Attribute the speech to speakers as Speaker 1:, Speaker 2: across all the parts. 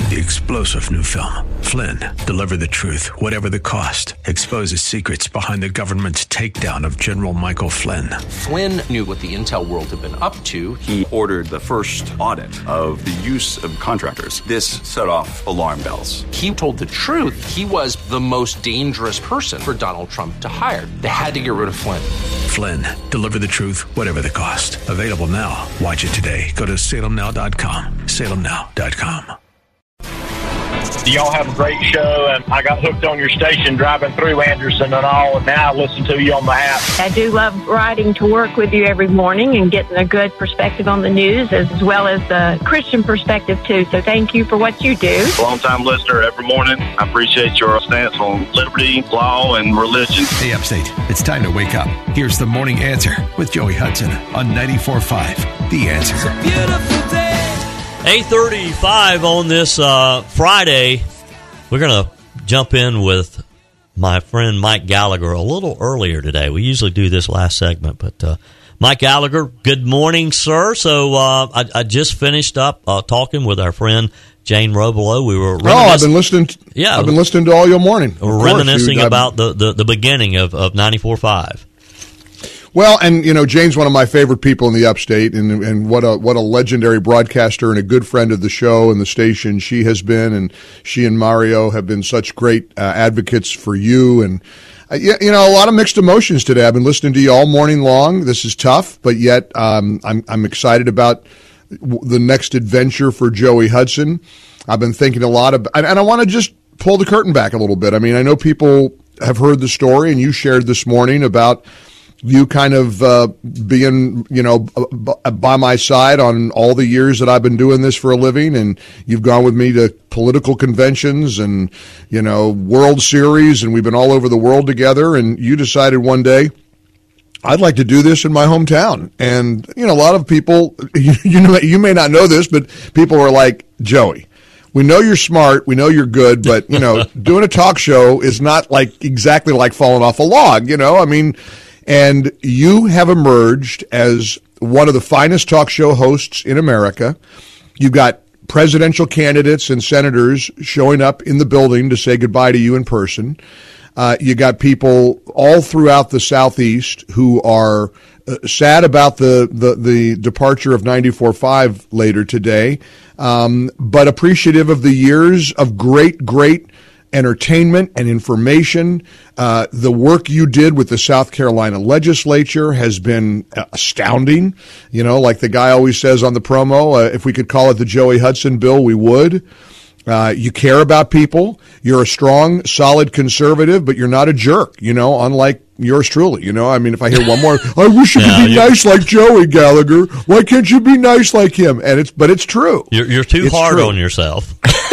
Speaker 1: the explosive new film, Flynn, Deliver the Truth, Whatever the Cost, exposes secrets behind the government's takedown of General Michael Flynn.
Speaker 2: Flynn knew what the intel world had been up to.
Speaker 3: He ordered the first audit of the use of contractors. This set off alarm bells.
Speaker 2: He told the truth. He was the most dangerous person for Donald Trump to hire. They had to get rid of Flynn.
Speaker 1: Flynn, Deliver the Truth, Whatever the Cost. Available now. Watch it today. Go to salemnow.com. salemnow.com.
Speaker 4: Y'all have a great show, and I got hooked on your station driving through Anderson and all, and now I listen to you on the app.
Speaker 5: I do love riding to work with you every morning and getting a good perspective on the news as well as the Christian perspective, too. So thank you for what you do.
Speaker 4: Long-time listener every morning. I appreciate your stance on liberty, law, and religion.
Speaker 6: Hey, Upstate, it's time to wake up. Here's the Morning Answer with Joey Hudson on 94.5. The Answer.
Speaker 7: It's a beautiful day.
Speaker 8: 8:35 on this Friday. We're going to jump in with my friend Mike Gallagher a little earlier today. We usually do this last segment, but Mike Gallagher, good morning, sir. So I just finished up talking with our friend Jane Robelo. We were
Speaker 9: I've been listening. I've been listening to all your morning.
Speaker 8: We're reminiscing about the beginning of 94.5.
Speaker 9: Well, and you know, Jane's one of my favorite people in the Upstate, and what a legendary broadcaster and a good friend of the show and the station she has been, and she and Mario have been such great advocates for you. And you know, a lot of mixed emotions today. I've been listening to you all morning long. This is tough, but yet I'm excited about the next adventure for Joey Hudson. I've been thinking a lot about, and I want to just pull the curtain back a little bit. I mean, I know people have heard the story, and you shared this morning about you kind of being, you know, by my side on all the years that I've been doing this for a living, and you've gone with me to political conventions and, you know, World Series, and we've been all over the world together, and you decided one day, I'd like to do this in my hometown. And, you know, a lot of people, you may not know this, but people were like, Joey, we know you're smart, we know you're good, but, you know, doing a talk show is not like exactly like falling off a log, you know, I mean. And you have emerged as one of the finest talk show hosts in America. You've got presidential candidates and senators showing up in the building to say goodbye to you in person. You got people all throughout the Southeast who are sad about the departure of 94.5 later today, but appreciative of the years of great entertainment and information. The work you did with the South Carolina legislature has been astounding. You know, like the guy always says on the promo, if we could call it the Joey Hudson bill, we would. You care about people. You're a strong, solid conservative, but you're not a jerk, you know, unlike yours truly. You know, I mean, if I hear one more, I wish you could be nice like Joey Gallagher. Why can't you be nice like him? But it's true.
Speaker 8: You're too hard on yourself.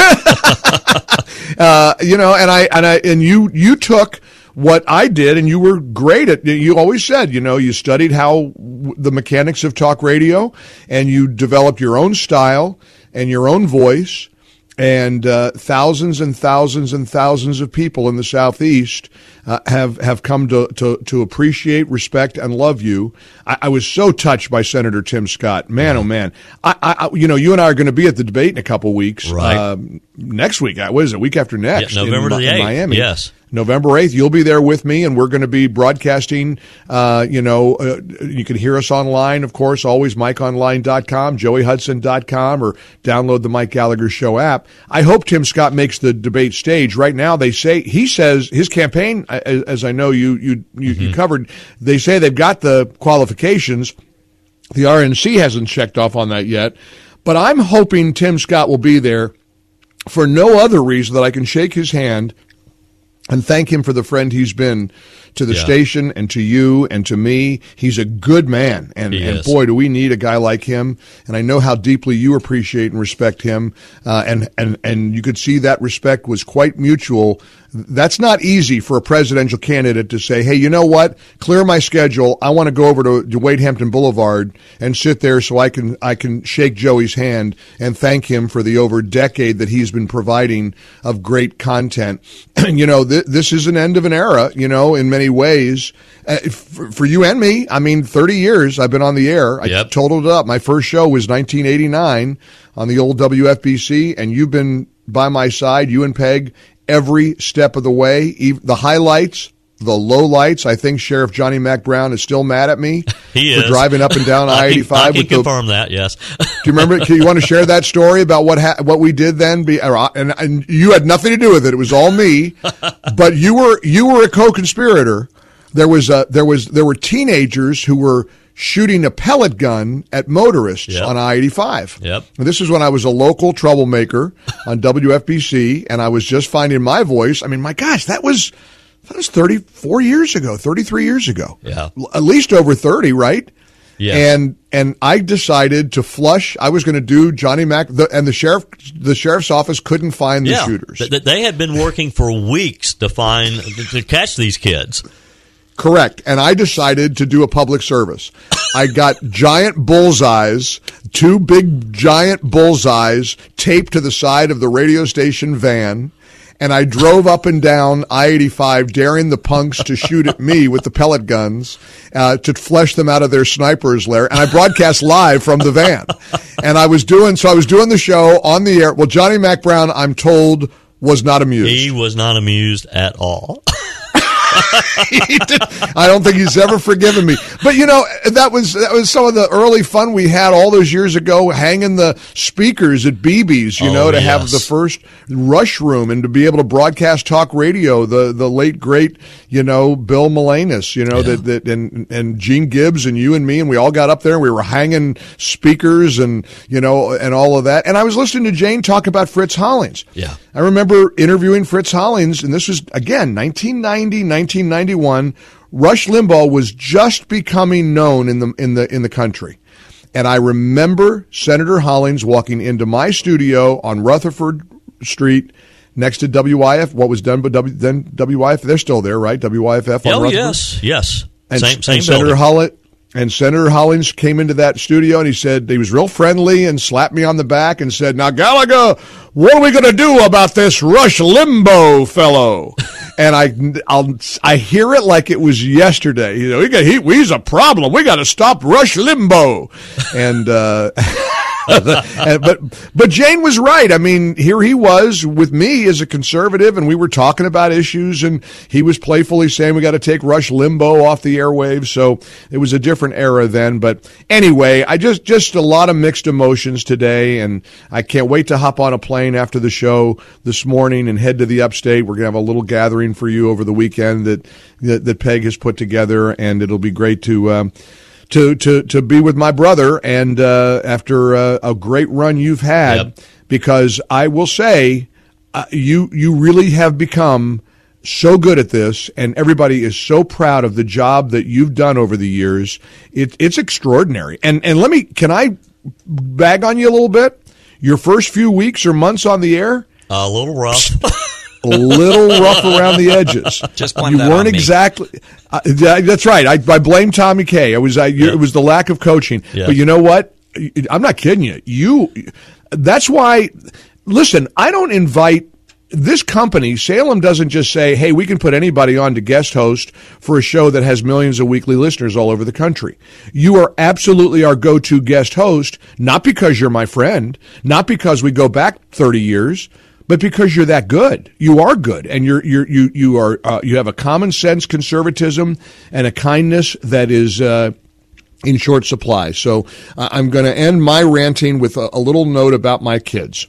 Speaker 9: You know, and you took what I did, and you were great at. You always said, you know, you studied how the mechanics of talk radio, and you developed your own style and your own voice. And thousands and thousands and thousands of people in the Southeast have come to appreciate, respect, and love you. I was so touched by Senator Tim Scott. Man, oh man! I you know, you and I are going to be at the debate in a couple weeks.
Speaker 8: Right.
Speaker 9: Next week, what is it? Week after next,
Speaker 8: November the 8th.
Speaker 9: in Miami.
Speaker 8: Yes.
Speaker 9: November 8th, you'll be there with me, and we're going to be broadcasting. You can hear us online, of course, always MikeOnline.com, JoeyHudson.com, or download the Mike Gallagher Show app. I hope Tim Scott makes the debate stage. Right now, he says his campaign, as I know you covered, they say they've got the qualifications. The RNC hasn't checked off on that yet, but I'm hoping Tim Scott will be there for no other reason that I can shake his hand and thank him for the friend he's been to the station and to you and to me. He's a good man, and boy, do we need a guy like him. And I know how deeply you appreciate and respect him, and you could see that respect was quite mutual. That's not easy for a presidential candidate to say, hey, you know what? Clear my schedule. I want to go over to Wade Hampton Boulevard and sit there so I can shake Joey's hand and thank him for the over decade that he's been providing of great content. You know, this is an end of an era, you know, in many ways. For you and me, I mean, 30 years I've been on the air. I totaled it up. My first show was 1989 on the old WFBC, and you've been by my side, you and Peg, every step of the way. The highlights, the lowlights. I think Sheriff Johnny Mac Brown is still mad at me for driving up and down I-85.
Speaker 8: I can confirm that, yes.
Speaker 9: Do you remember? You want to share that story about what we did then? And you had nothing to do with it. It was all me. But you were a co-conspirator. There were teenagers who were shooting a pellet gun at motorists on I-85.
Speaker 8: Yep.
Speaker 9: And this is when I was a local troublemaker on WFBC, and I was just finding my voice. I mean, my gosh, that was 34 years ago, 33 years ago.
Speaker 8: Yeah.
Speaker 9: At least over 30, right?
Speaker 8: Yeah.
Speaker 9: And I decided to flush. I was going to do Johnny Mac, and the sheriff's office couldn't find the shooters.
Speaker 8: They had been working for weeks to catch these kids.
Speaker 9: Correct. And I decided to do a public service. I got giant bullseyes, 2 big giant bullseyes taped to the side of the radio station van, and I drove up and down I-85 daring the punks to shoot at me with the pellet guns, to flush them out of their sniper's lair. And I broadcast live from the van. And I was doing the show on the air. Well, Johnny Mac Brown, I'm told, was not amused.
Speaker 8: He was not amused at all.
Speaker 9: I don't think he's ever forgiven me. But that was some of the early fun we had all those years ago, hanging the speakers at BB's, to have the first Rush Room and to be able to broadcast talk radio. The late great, Bill Melanis, and Gene Gibbs and you and me, and we all got up there and we were hanging speakers and and all of that. And I was listening to Jane talk about Fritz Hollings.
Speaker 8: Yeah.
Speaker 9: I remember interviewing Fritz Hollings, and this was again 1991. Rush Limbaugh was just becoming known in the country, and I remember Senator Hollings walking into my studio on Rutherford Street next to WIF. What was done, but then WIF, they're still there, right? WIFF on Rutherford.
Speaker 8: Yes.
Speaker 9: And
Speaker 8: same
Speaker 9: Senator Hollings came into that studio, and he was real friendly and slapped me on the back and said, "Now, Gallagher, what are we going to do about this Rush Limbaugh fellow?" And I hear it like it was yesterday. He's a problem. We got to stop Rush Limbaugh. And but Jane was right. I mean, here he was with me as a conservative, and we were talking about issues, and he was playfully saying we got to take Rush Limbaugh off the airwaves. So it was a different era then. But anyway, I just a lot of mixed emotions today, and I can't wait to hop on a plane after the show this morning and head to the upstate. We're gonna have a little gathering for you over the weekend that Peg has put together, and it'll be great to be with my brother, and after a great run you've had, because I will say you really have become so good at this, and everybody is so proud of the job that you've done over the years. It's extraordinary. And can I bag on you a little bit? Your first few weeks or months on the air?
Speaker 8: A little rough.
Speaker 9: A little rough around the edges.
Speaker 7: Just blame
Speaker 9: you
Speaker 7: that
Speaker 9: weren't
Speaker 7: on me.
Speaker 9: Exactly. That's right. I blame Tommy K. It was the lack of coaching.
Speaker 8: Yeah.
Speaker 9: But you know what? I'm not kidding you. That's why. Listen, I don't invite. This company, Salem, doesn't just say, "Hey, we can put anybody on to guest host for a show that has millions of weekly listeners all over the country." You are absolutely our go-to guest host, not because you're my friend, not because we go back 30 years, but because you're that good. You are good, and you have a common sense conservatism and a kindness that is in short supply. So I'm going to end my ranting with a little note about my kids.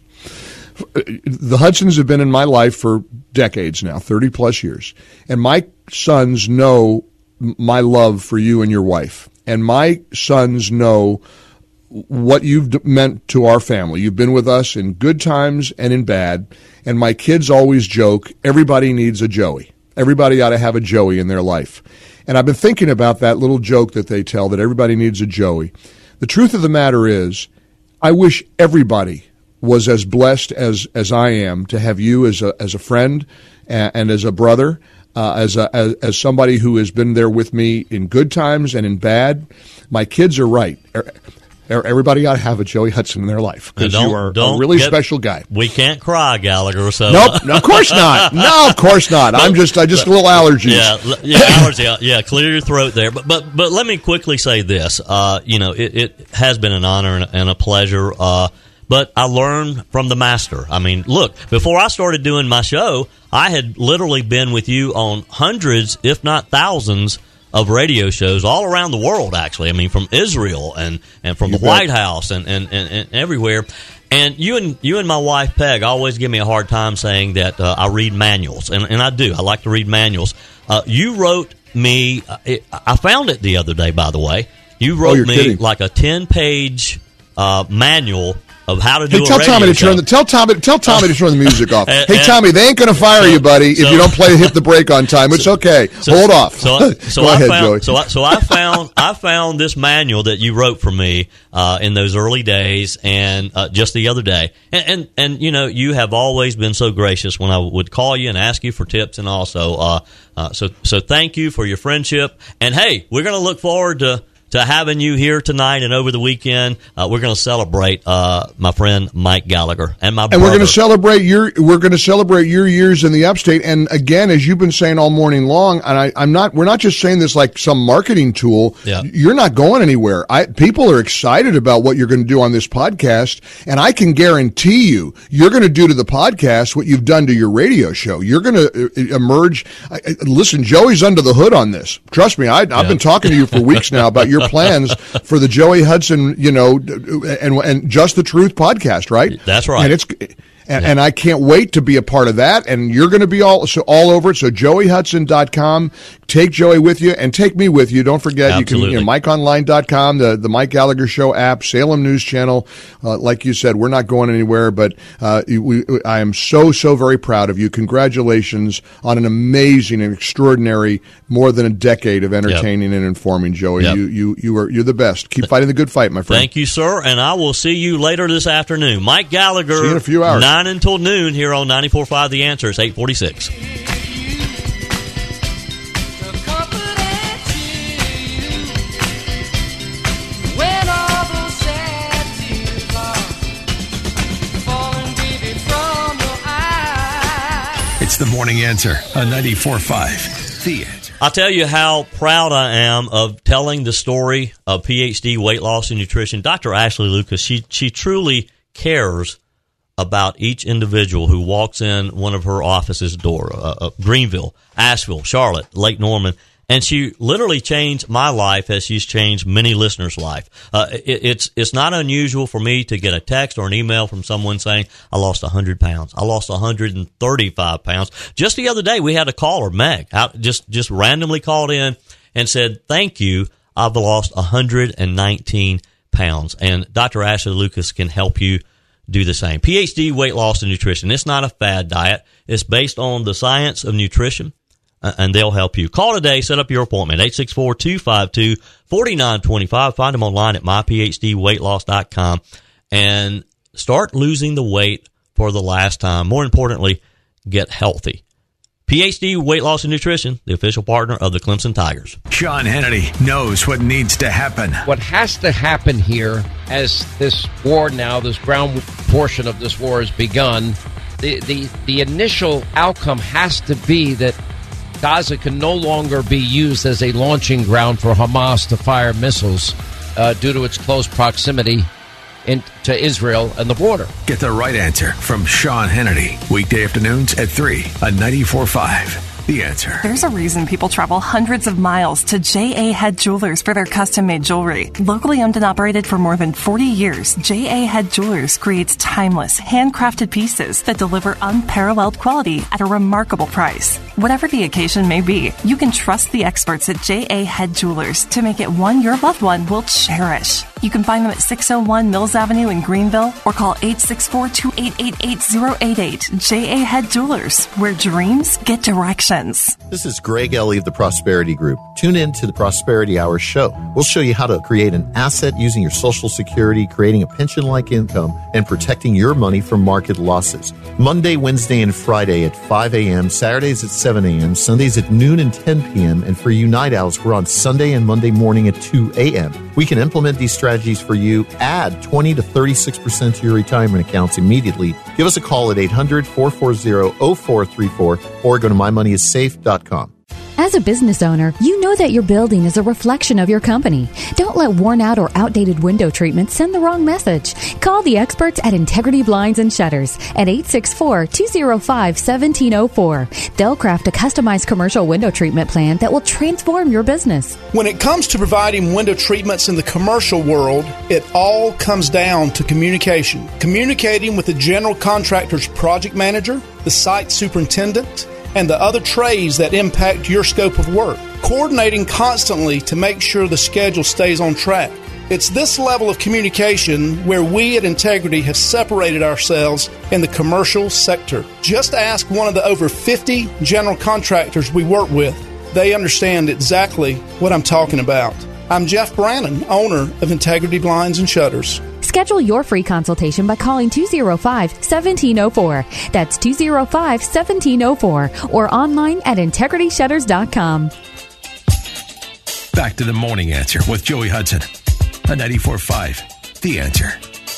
Speaker 9: The Hudsons have been in my life for decades now, 30 plus years. And my sons know my love for you and your wife. And my sons know what you've meant to our family. You've been with us in good times and in bad. And my kids always joke, everybody needs a Joey. Everybody ought to have a Joey in their life. And I've been thinking about that little joke that they tell, that everybody needs a Joey. The truth of the matter is, I wish everybody was as blessed as I am to have you as a friend and as a brother, as somebody who has been there with me in good times and in bad. My kids are right. Everybody ought to have a Joey Hudson in their life, because you are a really special guy.
Speaker 8: We can't cry, Gallagher. So
Speaker 9: nope, no, of course not. No, of course not. I just a little allergies.
Speaker 8: Allergy. Yeah, clear your throat there. But let me quickly say this. It has been an honor and a pleasure. but I learned from the master. I mean, look, before I started doing my show, I had literally been with you on hundreds, if not thousands, of radio shows all around the world, actually. I mean, from Israel and from the White House and everywhere. And you and my wife, Peg, always give me a hard time saying that I read manuals. And I do. I like to read manuals. You wrote me, I found it the other day, by the way. You wrote me kidding. Like a 10-page manual of how to do a radio show.
Speaker 9: Tell Tommy to turn the music off. Hey, Tommy, they ain't going to fire you, buddy, if you don't hit the break on time. It's okay. Hold off. Go ahead, Joey.
Speaker 8: So I found this manual that you wrote for me in those early days, and just the other day. And you know, you have always been so gracious when I would call you and ask you for tips, and also so thank you for your friendship. And hey, we're going to look forward to having you here tonight and over the weekend. We're going to celebrate my friend Mike Gallagher and my brother.
Speaker 9: And we're going to celebrate your years in the Upstate. And again, as you've been saying all morning long, and we're not just saying this like some marketing tool. Yeah. You're not going anywhere. People are excited about what you're going to do on this podcast, and I can guarantee you're going to do to the podcast what you've done to your radio show. You're going to emerge. Listen, Joey's under the hood on this. Trust me. I've been talking to you for weeks now about your plans for the Joey Hudson, and Just the Truth podcast, right?
Speaker 8: That's right.
Speaker 9: And I can't wait to be a part of that. And you're going to be all over it. So joeyhudson.com. Take Joey with you and take me with you. Don't forget,
Speaker 8: Absolutely.
Speaker 9: You can, MikeOnline.com, the Mike Gallagher Show app, Salem News Channel. Like you said, we're not going anywhere, but I am so very proud of you. Congratulations on an amazing and extraordinary more than a decade of entertaining and informing, Joey.
Speaker 8: Yep.
Speaker 9: You're the best. Keep fighting the good fight, my friend.
Speaker 8: Thank you, sir. And I will see you later this afternoon. Mike Gallagher.
Speaker 9: See you in a few hours.
Speaker 8: 9 until noon here on 94.5 The Answer. It's 8:46.
Speaker 6: It's the Morning Answer on 94.5 The Answer.
Speaker 8: I'll tell you how proud I am of telling the story of PhD weight loss and nutrition. Dr. Ashley Lucas, she truly cares about each individual who walks in one of her office's door, Greenville, Asheville, Charlotte, Lake Norman. And she literally changed my life as she's changed many listeners' life. It's not unusual for me to get a text or an email from someone saying, I lost 100 pounds. I lost 135 pounds. Just the other day, we had a caller, Meg, just randomly called in and said, thank you, I've lost 119 pounds. And Dr. Ashley Lucas can help you do the same. PhD weight loss and nutrition. It's not a fad diet. It's based on the science of nutrition, and they'll help you. Call today. Set up your appointment. 864-252-4925. Find them online at myphdweightloss.com and start losing the weight for the last time. More importantly, get healthy. PhD Weight Loss and Nutrition, the official partner of the Clemson Tigers.
Speaker 6: Sean Hannity knows what needs to happen.
Speaker 7: What has to happen here as this war now, this ground portion of this war has begun, the initial outcome has to be that Gaza can no longer be used as a launching ground for Hamas to fire missiles due to its close proximity to Israel and the border.
Speaker 6: Get the right answer from Sean Hannity. Weekday afternoons at 3 on 94.5. The Answer.
Speaker 10: There's a reason people travel hundreds of miles to J.A. Head Jewelers for their custom-made jewelry. Locally owned and operated for more than 40 years, J.A. Head Jewelers creates timeless, handcrafted pieces that deliver unparalleled quality at a remarkable price. Whatever the occasion may be, you can trust the experts at J.A. Head Jewelers to make it one your loved one will cherish. You can find them at 601 Mills Avenue in Greenville or call 864-288-8088. J.A. Head Jewelers, where dreams get directions.
Speaker 11: This is Greg Ellie of the Prosperity Group. Tune in to the Prosperity Hour show. We'll show you how to create an asset using your Social Security, creating a pension-like income, and protecting your money from market losses. Monday, Wednesday, and Friday at 5 a.m., Saturdays at 7 a.m., Sundays at noon and 10 p.m., and for you night owls, we're on Sunday and Monday morning at 2 a.m. We can implement these strategies for you. Add 20 to 36% to your retirement accounts immediately. Give us a call at 800-440-0434 or go to mymoneyissafe.com.
Speaker 12: As a business owner, you know that your building is a reflection of your company. Don't let worn out or outdated window treatments send the wrong message. Call the experts at Integrity Blinds and Shutters at 864-205-1704. They'll craft a customized commercial window treatment plan that will transform your business.
Speaker 13: When it comes to providing window treatments in the commercial world, it all comes down to communication. Communicating with the general contractor's project manager, the site superintendent, and the other trades that impact your scope of work. Coordinating constantly to make sure the schedule stays on track. It's this level of communication where we at Integrity have separated ourselves in the commercial sector. Just ask one of the over 50 general contractors we work with. They understand exactly what I'm talking about. I'm Jeff Brannon, owner of Integrity Blinds and Shutters.
Speaker 12: Schedule your free consultation by calling 205-1704. That's 205-1704 or online at integrityshutters.com.
Speaker 6: Back to the Morning Answer with Joey Hudson on 94.5. The Answer.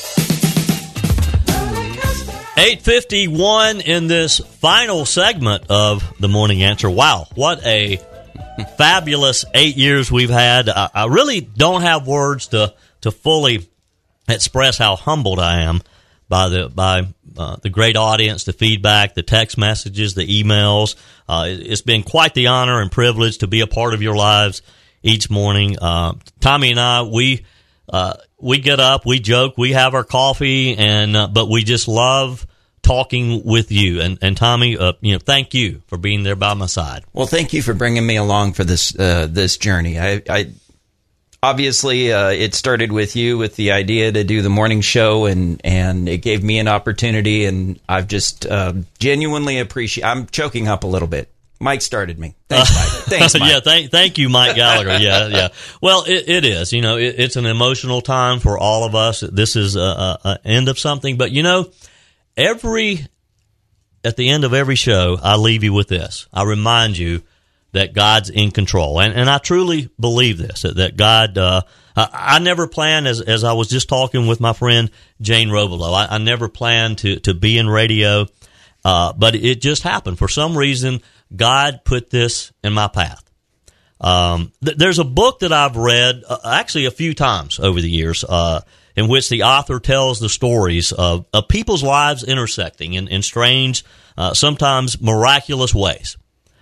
Speaker 8: 8:51 in this final segment of the Morning Answer. Wow, what a fabulous 8 years we've had. I really don't have words to fully express how humbled I am by the great audience, the feedback, the text messages, the emails. It's been quite the honor and privilege to be a part of your lives each morning. Tommy and I, we get up, we joke, we have our coffee, and but we just love talking with you. And Tommy, thank you for being there by my side.
Speaker 14: Well, thank you for bringing me along for this journey. I obviously it started with you with the idea to do the morning show, and it gave me an opportunity, and I've just genuinely appreciate. I'm choking up a little bit. Mike started me. Thanks, Mike. Thanks, Mike.
Speaker 8: Yeah, thank you, Mike Gallagher. Yeah. Well, it is. It's an emotional time for all of us. This is an end of something, but at the end of every show, I leave you with this. I remind you that God's in control. And I truly believe this, that God, I never planned, as I was just talking with my friend Jane Robelo, I never planned to be in radio, but it just happened. For some reason, God put this in my path. There's a book that I've read, actually a few times over the years, in which the author tells the stories of people's lives intersecting in strange, sometimes miraculous ways.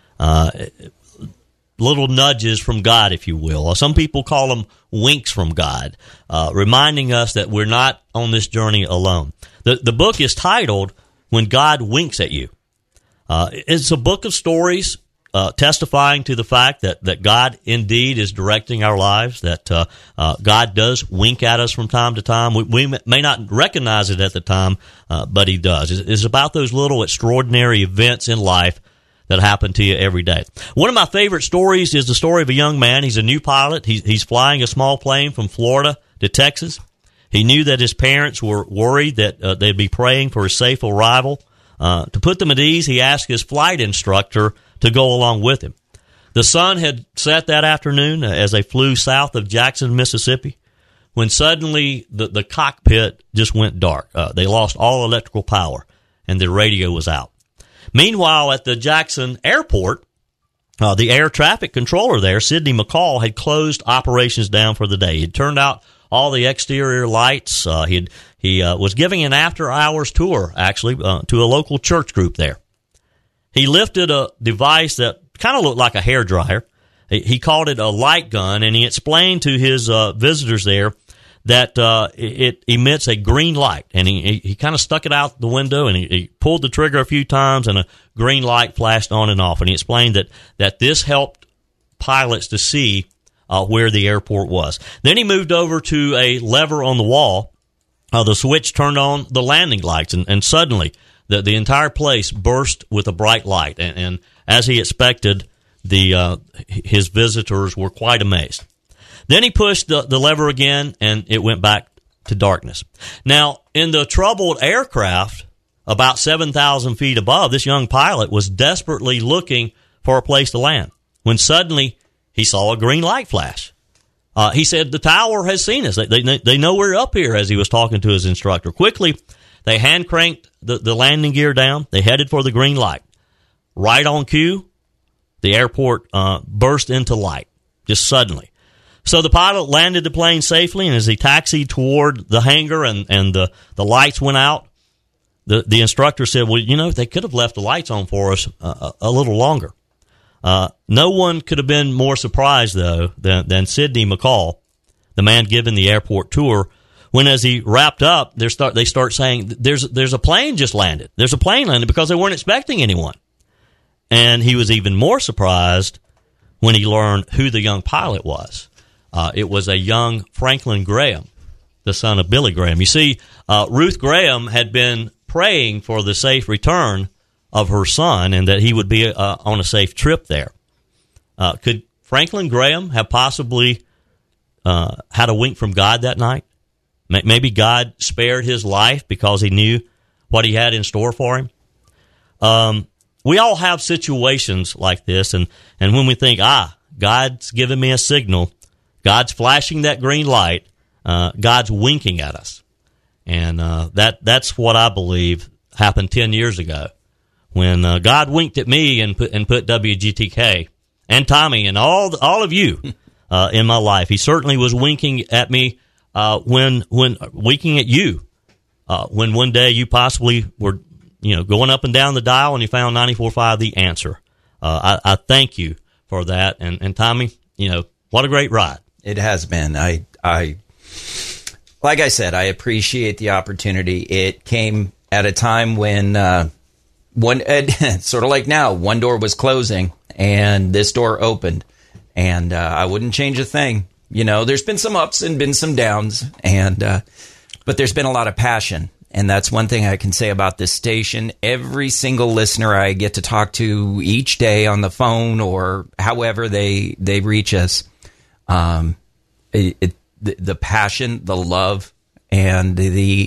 Speaker 8: Little nudges from God, if you will. Some people call them winks from God, reminding us that we're not on this journey alone. The book is titled When God Winks at You. It's a book of stories testifying to the fact that God indeed is directing our lives, that God does wink at us from time to time. We may not recognize it at the time, but He does. It's about those little extraordinary events in life that happen to you every day. One of my favorite stories is the story of a young man. He's a new pilot. He's flying a small plane from Florida to Texas. He knew that his parents were worried that they'd be praying for his safe arrival. To put them at ease, he asked his flight instructor to go along with him. The sun had set that afternoon as they flew south of Jackson, Mississippi, when suddenly the cockpit just went dark. They lost all electrical power, and the radio was out. Meanwhile, at the Jackson airport, the air traffic controller there, Sidney McCall, had closed operations down for the day. He'd turned out all the exterior lights. He was giving an after-hours tour, actually, to a local church group there. He lifted a device that kind of looked like a hairdryer. He called it a light gun, and he explained to his visitors there that it emits a green light. And he kind of stuck it out the window, and he pulled the trigger a few times, and a green light flashed on and off. And he explained that this helped pilots to see where the airport was. Then he moved over to a lever on the wall. The switch turned on the landing lights, and suddenly the entire place burst with a bright light. And as he expected, his visitors were quite amazed. Then he pushed the lever again, and it went back to darkness. Now, in the troubled aircraft, about 7,000 feet above, this young pilot was desperately looking for a place to land, when suddenly he saw a green light flash. He said, the tower has seen us. They know we're up here, as he was talking to his instructor. Quickly, they hand-cranked the landing gear down. They headed for the green light. Right on cue, the airport burst into light, just suddenly. So the pilot landed the plane safely, and as he taxied toward the hangar and the lights went out, the instructor said, well, they could have left the lights on for us a little longer. No one could have been more surprised, though, than Sidney McCall, the man giving the airport tour, when as he wrapped up, they start saying, there's a plane just landed. There's a plane landed, because they weren't expecting anyone. And he was even more surprised when he learned who the young pilot was. It was a young Franklin Graham, the son of Billy Graham. You see, Ruth Graham had been praying for the safe return of her son and that he would be on a safe trip there. Could Franklin Graham have possibly had a wink from God that night? Maybe God spared his life because he knew what he had in store for him. We all have situations like this, and when we think, God's giving me a signal, God's flashing that green light, God's winking at us. And that's what I believe happened 10 years ago when God winked at me and put WGTK and Tommy and all of you in my life. He certainly was winking at me when winking at you when one day you possibly were going up and down the dial and you found 94.5 the answer. I thank you for that. And Tommy, what a great ride.
Speaker 14: It has been. I like I said, I appreciate the opportunity. It came at a time when sort of like now, one door was closing and this door opened, and I wouldn't change a thing. There's been some ups and been some downs, but there's been a lot of passion. And that's one thing I can say about this station. Every single listener I get to talk to each day on the phone or however they reach us, the passion, the love, and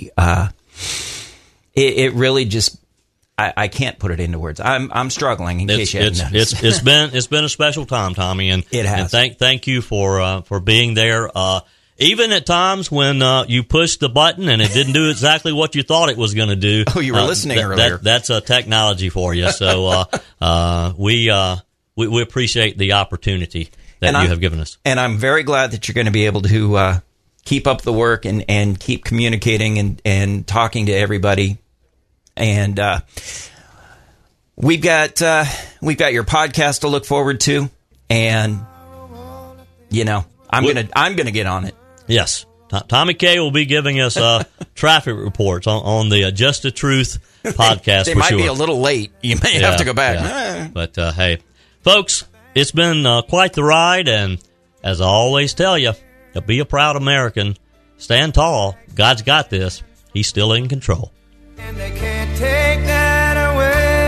Speaker 14: it really just, I can't put it into words. I'm struggling. In case you haven't noticed.
Speaker 8: It's been a special time, Tommy, and
Speaker 14: it has.
Speaker 8: And thank you for being there. Even at times when you pushed the button and it didn't do exactly what you thought it was going to do.
Speaker 14: Oh, you were listening earlier.
Speaker 8: That's a technology for you. So we appreciate the opportunity that you have given us.
Speaker 14: And I'm very glad that you're going to be able to keep up the work and keep communicating and talking to everybody. And we've got your podcast to look forward to, and I'm gonna get on it.
Speaker 8: Yes, Tommy K will be giving us traffic reports on the Just the Truth podcast.
Speaker 14: They might be a little late. You may have to go back.
Speaker 8: Yeah. But hey, folks, it's been quite the ride, and as I always tell you, be a proud American. Stand tall. God's got this. He's still in control.
Speaker 15: And they can't take that away.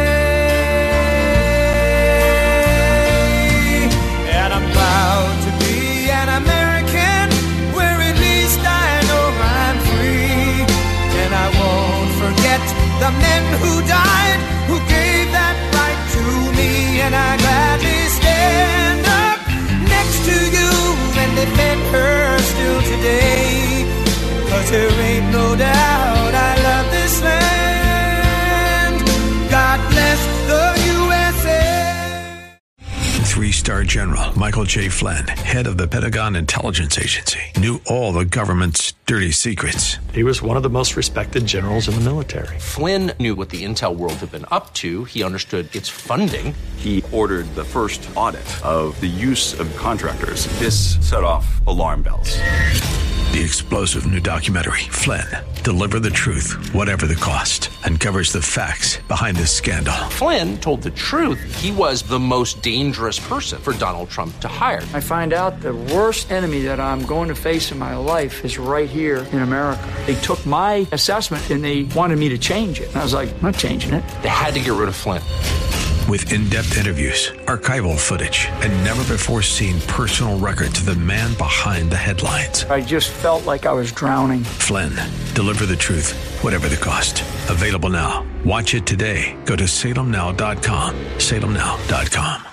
Speaker 15: And I'm proud to be an American, where at least I know I'm free. And I won't forget the men who died, who gave that right to me. And I gladly stand up next to you and defend her still today. 'Cause there ain't no doubt I love this land. God bless the USA.
Speaker 1: 3-star General Michael J. Flynn, head of the Pentagon Intelligence Agency, knew all the government's dirty secrets.
Speaker 16: He was one of the most respected generals in the military.
Speaker 2: Flynn knew what the intel world had been up to. He understood its funding.
Speaker 3: He ordered the first audit of the use of contractors. This set off alarm bells.
Speaker 1: The explosive new documentary, Flynn, Deliver the Truth, Whatever the Cost, uncovers the facts behind this scandal.
Speaker 2: Flynn told the truth. He was the most dangerous person for Donald Trump to hire.
Speaker 17: I find out the worst enemy that I'm going to face in my life is right here in America. They took my assessment and they wanted me to change it. And I was like, I'm not changing it.
Speaker 2: They had to get rid of Flynn.
Speaker 1: With in-depth interviews, archival footage, and never-before-seen personal records of the man behind the headlines.
Speaker 17: I just felt like I was drowning.
Speaker 1: Flynn, Deliver the Truth, Whatever the Cost. Available now. Watch it today. Go to salemnow.com. salemnow.com.